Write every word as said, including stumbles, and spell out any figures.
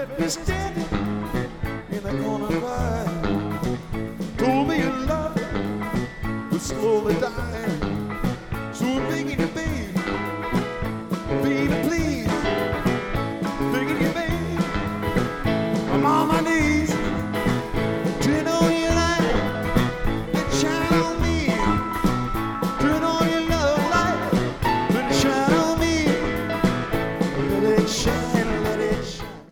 left me standing in a corner crying. Told me your love was slowly dying, soon making